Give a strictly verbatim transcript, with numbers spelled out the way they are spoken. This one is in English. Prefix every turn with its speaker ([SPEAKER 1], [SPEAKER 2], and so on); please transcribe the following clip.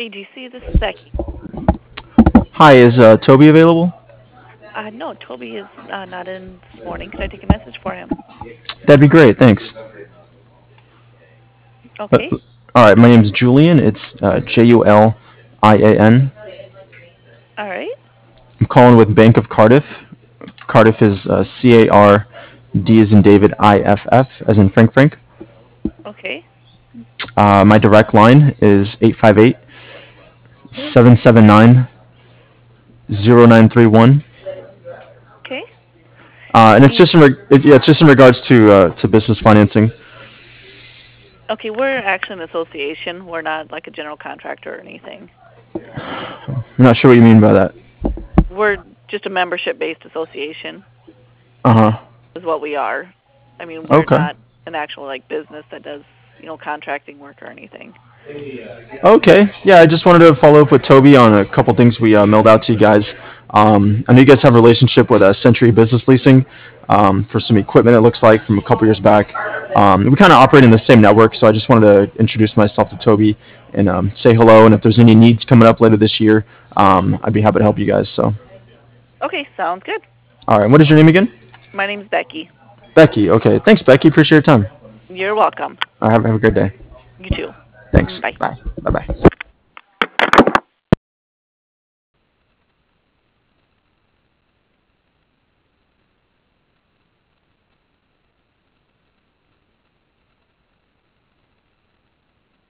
[SPEAKER 1] A G C, this is Becky.
[SPEAKER 2] Hi, is uh, Toby available?
[SPEAKER 1] Uh, no, Toby is uh, not in this morning. Could I take a message for him?
[SPEAKER 2] That'd be great, thanks. Uh,
[SPEAKER 1] Okay.
[SPEAKER 2] all right, my name's Julian. It's uh, J U L I A N.
[SPEAKER 1] All right.
[SPEAKER 2] I'm calling with Bank of Cardiff. Cardiff is uh, C A R D as in David, I F F as in Frank Frank.
[SPEAKER 1] Okay.
[SPEAKER 2] Uh, my direct line is eight five eight, seven seven nine, zero nine three one.
[SPEAKER 1] Okay.
[SPEAKER 2] Uh, and it's
[SPEAKER 1] And
[SPEAKER 2] just in reg- it, yeah, it's just in regards to uh, to business financing.
[SPEAKER 1] okay, we're actually an association. We're not like a general contractor or anything.
[SPEAKER 2] I'm not sure what you mean by that.
[SPEAKER 1] We're just a membership-based association,
[SPEAKER 2] Uh huh.
[SPEAKER 1] is what we are. I mean, we're
[SPEAKER 2] Okay.
[SPEAKER 1] not an actual like business that does you know contracting work or anything.
[SPEAKER 2] Okay. Yeah, I just wanted to follow up with Toby on a couple things we uh, mailed out to you guys. Um, I know you guys have a relationship with uh, Century Business Leasing um, for some equipment, it looks like, from a couple years back. Um, we kind of operate in the same network, so I just wanted to introduce myself to Toby and um, say hello. And if there's any needs coming up later this year, um, I'd be happy to help you guys. So,
[SPEAKER 1] Okay, sounds good.
[SPEAKER 2] all right. What is your name again?
[SPEAKER 1] My name's Becky.
[SPEAKER 2] Becky. Okay. Thanks, Becky. Appreciate your time.
[SPEAKER 1] You're welcome.
[SPEAKER 2] All right, have, have a great day.
[SPEAKER 1] You too.
[SPEAKER 2] Thanks.
[SPEAKER 1] Bye.
[SPEAKER 2] Bye. Bye bye.